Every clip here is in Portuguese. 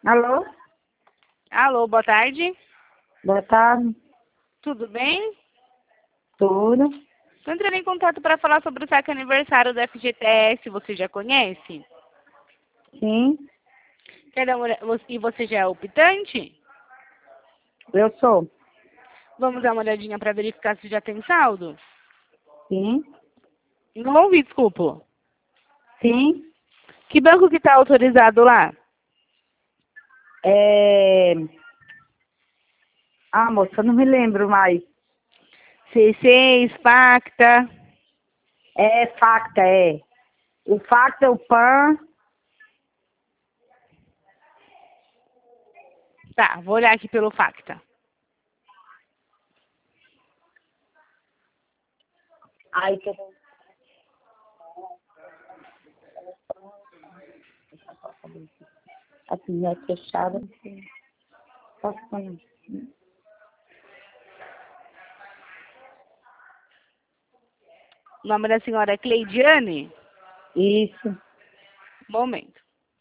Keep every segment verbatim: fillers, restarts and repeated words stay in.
Alô? Alô, boa tarde. Boa tarde. Tudo bem? Tudo? Estou entrando em contato para falar sobre o saque aniversário do F G T S. Você já conhece? Sim, Quer dar uma olha- E você já é optante? eu sou. Vamos dar uma olhadinha para verificar se já tem saldo? Sim, Não ouvi, desculpa. sim. Que banco que está autorizado lá? É... Ah, moça, eu não me lembro mais. C seis, Pacta. É Facta, é. O Facta, o Pan. Tá, vou olhar aqui pelo Facta. Ai, que... Assim, é fechada. Posso pôr? O nome da senhora é Cleidiane? Isso. Momento.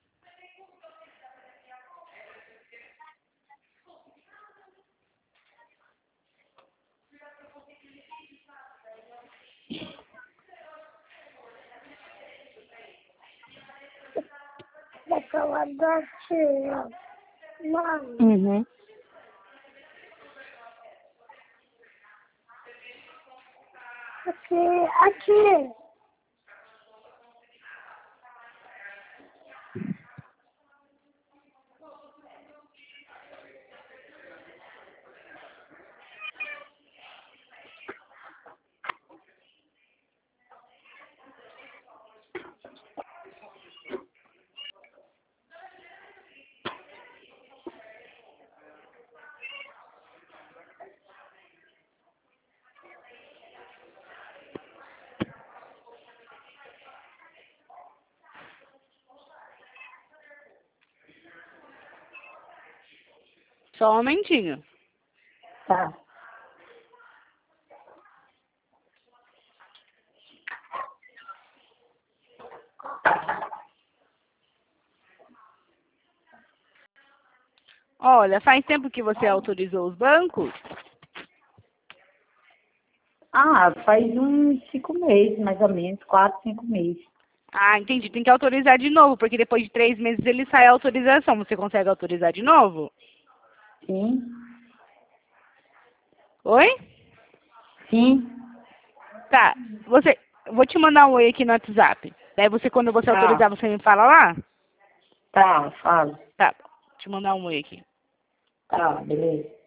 Daquela da tia. Mãe. Uhum. Aqui, aqui. Só um momentinho. Tá. Olha, faz tempo que você autorizou os bancos? Ah, faz uns cinco meses, mais ou menos. Quatro, cinco meses. Ah, entendi. Tem que autorizar de novo, porque depois de três meses ele sai a autorização. Você consegue autorizar de novo? Sim. Oi? Sim. Tá. Você, eu vou te mandar um oi aqui no WhatsApp. Daí você, quando você Tá. autorizar, você me fala lá? Tá, fala. Tá. Vou te mandar um oi aqui. Tá, beleza.